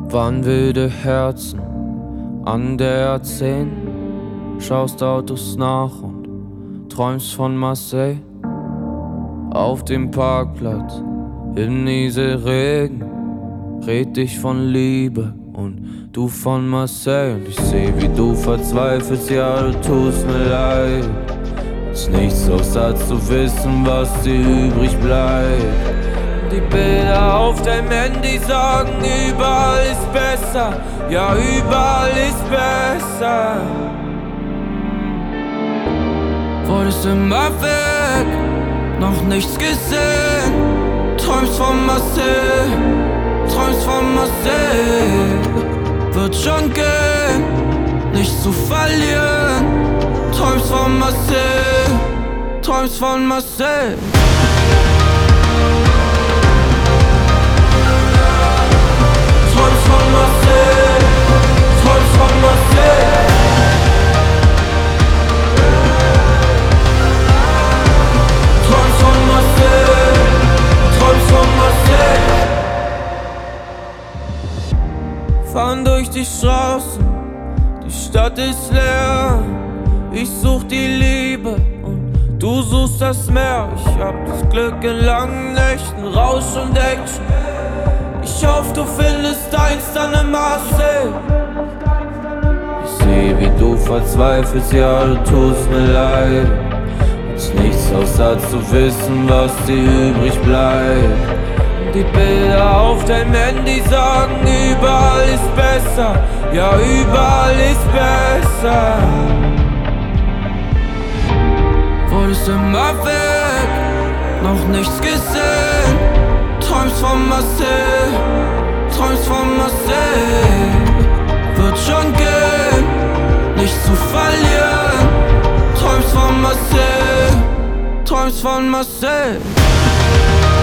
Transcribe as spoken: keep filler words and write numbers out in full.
Waren wilde Herzen an der A zehn, schaust Autos nach und träumst von Marseille. Auf dem Parkplatz im Nieselregen red ich von Liebe und du von Marseille. Und ich seh, wie du verzweifelst, ja, du tust mir leid. Ist nichts außer zu wissen, was dir übrig bleibt. Die Bilder auf deinem Handy sagen, überall ist besser, ja, überall ist besser. Wolltest immer weg, noch nichts gesehen. Träumst von Marseille, träumst von Marseille. Wird schon gehen, nichts zu verlieren. Träumst von Marseille, träumst von Marseille. Träumst von Marseille, träumst von Marseille. Träumst von Marseille, träumst von Marseille. Fahren durch die Straßen, die Stadt ist leer. Ich such die Liebe und du suchst das Meer. Ich hab das Glück in langen Nächten, Rausch und Action. Ich hoffe, du findest deins dann in Marseille. Ich seh, wie du verzweifelst, ja, du tust mir leid. Ist nichts außer zu wissen, was dir übrig bleibt. Die Bilder auf deinem Handy sagen, überall ist besser, ja, überall ist besser. Wolltest immer weg, noch nichts gesehen. Träumst von Marseille, träumst von Marseille. Wird schon gehen, nichts zu verlieren. Träumst von Marseille, träumst von Marseille.